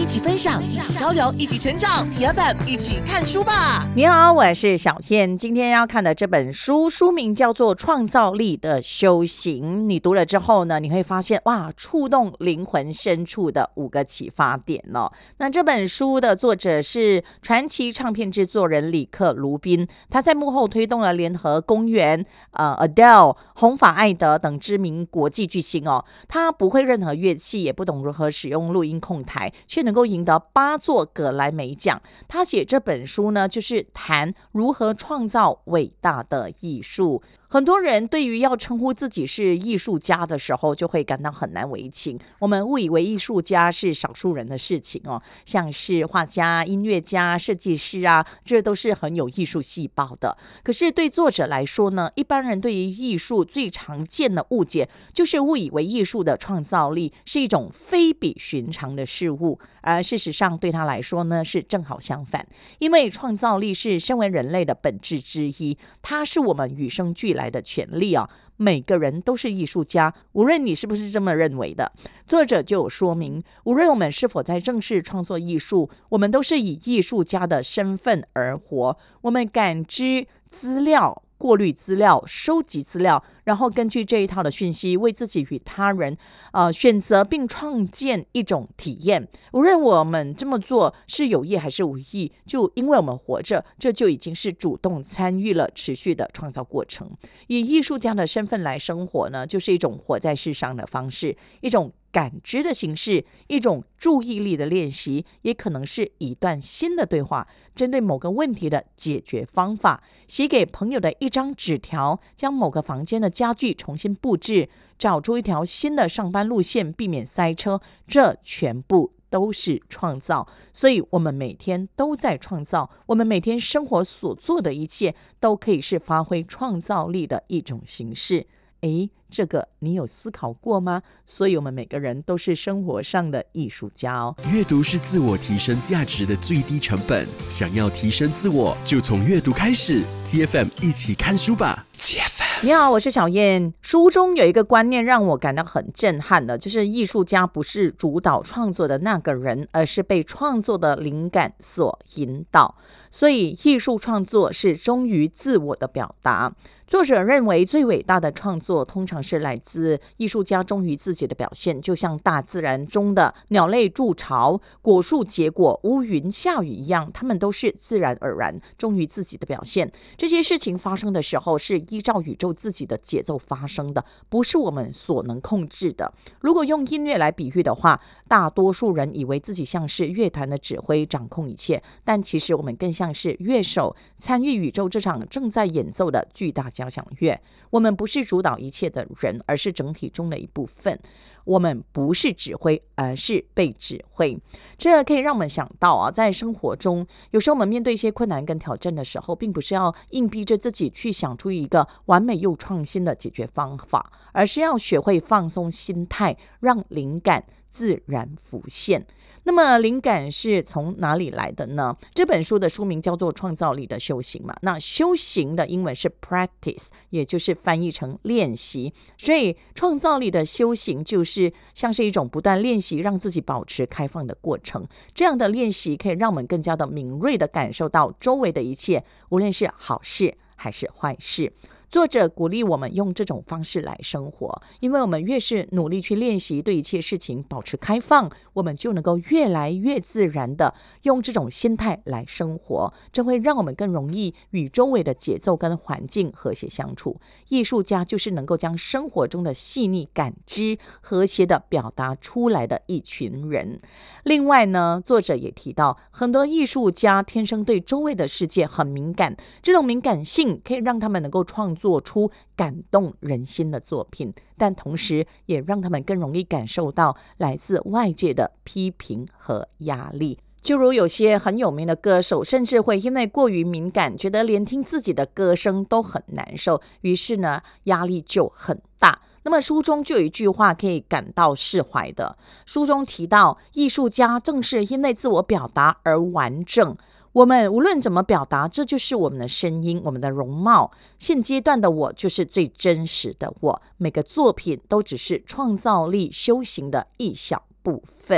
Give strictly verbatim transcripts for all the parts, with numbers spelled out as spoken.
起分享，一起交流，一起成长。T F M 一起看书吧。 你好，我是小燕。今天要看的这本书，书名叫做《创造力的修行》。你读了之后呢，你会发现哇，触动灵魂深处的五个启发点哦。那这本书的作者是传奇唱片制作人里克·卢宾，他在幕后推动了联合公园、呃 Adele、红发艾德等知名国际巨星哦。他不会任何乐器，也不懂如何使用录音控台，却能够赢得八座葛莱美奖。他写这本书呢，就是谈如何创造伟大的艺术。很多人对于要称呼自己是艺术家的时候，就会感到很难为情。我们误以为艺术家是少数人的事情哦，像是画家、音乐家、设计师啊，这都是很有艺术细胞的。可是对作者来说呢，一般人对于艺术最常见的误解，就是误以为艺术的创造力是一种非比寻常的事物，而事实上对他来说呢，是正好相反。因为创造力是身为人类的本质之一，它是我们与生俱来的权利啊。每个人都是艺术家，无论你是不是这么认为的。作者就有说明，无论我们是否在正式创作艺术，我们都是以艺术家的身份而活。我们感知资料，过滤资料，收集资料，然后根据这一套的讯息，为自己与他人呃选择并创建一种体验。无论我们这么做是有意还是无意，就因为我们活着，这就已经是主动参与了持续的创造过程。以艺术家的身份来生活呢，就是一种活在世上的方式，一种感知的形式，一种注意力的练习，也可能是一段新的对话，针对某个问题的解决方法，写给朋友的一张纸条，将某个房间的家具重新布置，找出一条新的上班路线，避免塞车，这全部都是创造。所以我们每天都在创造，我们每天生活所做的一切都可以是发挥创造力的一种形式。诶，这个你有思考过吗？所以我们每个人都是生活上的艺术家哦。 阅读是自我提升价值的最低成本，想要提升自我，就从阅读开始。T F M 一起看书吧。T F M 你好，我是小燕。书中有一个观念让我感到很震撼的，就是艺术家不是主导创作的那个人，而是被创作的灵感所引导。所以艺术创作是忠于自我的表达。作者认为最伟大的创作通常是来自艺术家忠于自己的表现，就像大自然中的鸟类筑巢、果树结果、乌云下雨一样，他们都是自然而然忠于自己的表现。这些事情发生的时候是依照宇宙自己的节奏发生的，不是我们所能控制的。如果用音乐来比喻的话，大多数人以为自己像是乐团的指挥，掌控一切，但其实我们更像是乐手，参与宇宙这场正在演奏的巨大交响乐。我们不是主导一切的人，而是整体中的一部分。我们不是指挥，而是被指挥。这可以让我们想到啊，在生活中，有时候我们面对一些困难跟挑战的时候，并不是要硬逼着自己去想出一个完美又创新的解决方法，而是要学会放松心态，让灵感自然浮现。那么灵感是从哪里来的呢？这本书的书名叫做《创造力的修行》嘛，那修行的英文是 practice， 也就是翻译成练习。所以创造力的修行就是像是一种不断练习，让自己保持开放的过程。这样的练习可以让我们更加的敏锐的感受到周围的一切，无论是好事还是坏事。作者鼓励我们用这种方式来生活，因为我们越是努力去练习对一切事情保持开放，我们就能够越来越自然的用这种心态来生活，这会让我们更容易与周围的节奏跟环境和谐相处。艺术家就是能够将生活中的细腻感知和谐的表达出来的一群人。另外呢，作者也提到，很多艺术家天生对周围的世界很敏感，这种敏感性可以让他们能够创做出感动人心的作品，但同时也让他们更容易感受到来自外界的批评和压力。就如有些很有名的歌手，甚至会因为过于敏感，觉得连听自己的歌声都很难受，于是呢，压力就很大。那么书中就有一句话可以感到释怀的，书中提到，艺术家正是因为自我表达而完整。我们无论怎么表达，这就是我们的声音，我们的容貌。现阶段的我就是最真实的我，每个作品都只是创造力修行的一小部分。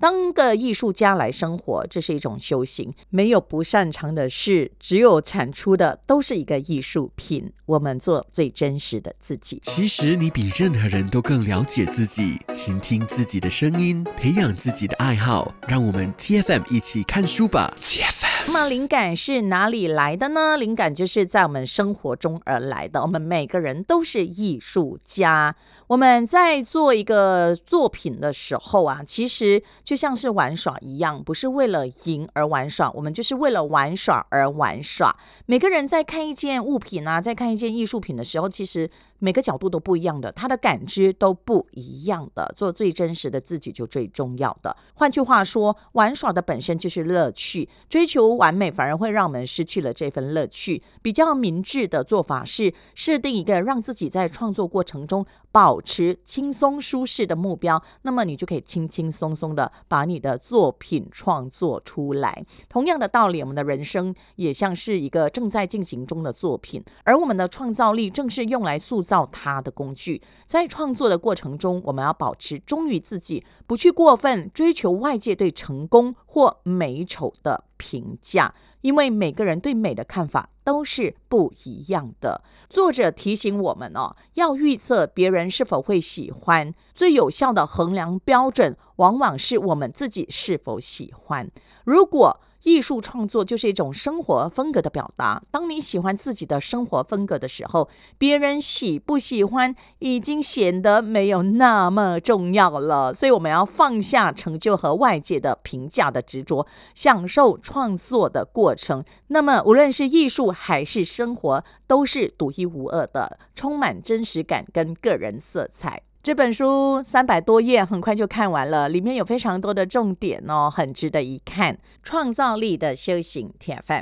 当个艺术家来生活，这是一种修行，没有不擅长的事，只有产出的都是一个艺术品。我们做最真实的自己。 其实你比任何人都更了解自己，倾听自己的声音，培养自己的爱好。让我们 T F M 一起看书吧。T F M。 那么灵感是哪里来的呢？灵感就是在我们生活中而来的。我们每个人都是艺术家。我们在做一个作品的时候啊，其实就像是玩耍一样，不是为了赢而玩耍，我们就是为了玩耍而玩耍。每个人在看一件物品啊，在看一件艺术品的时候，其实每个角度都不一样的，他的感知都不一样的。做最真实的自己就最重要的。换句话说，玩耍的本身就是乐趣，追求完美反而会让我们失去了这份乐趣。比较明智的做法是设定一个让自己在创作过程中保持轻松舒适的目标，那么你就可以轻轻松松的把你的作品创作出来。同样的道理，我们的人生也像是一个正在进行中的作品，而我们的创造力正是用来塑造它的工具。在创作的过程中，我们要保持忠于自己，不去过分追求外界对成功或美丑的评价，因为每个人对美的看法都是不一样的。作者提醒我们哦，要预测别人是否会喜欢，最有效的衡量标准往往是我们自己是否喜欢。如果艺术创作就是一种生活风格的表达，当你喜欢自己的生活风格的时候，别人喜不喜欢已经显得没有那么重要了。所以我们要放下成就和外界的评价的执着，享受创作的过程。那么无论是艺术还是生活，都是独一无二的，充满真实感跟个人色彩。这本书三百多页，很快就看完了，里面有非常多的重点哦，很值得一看。创造力的修行 T F M。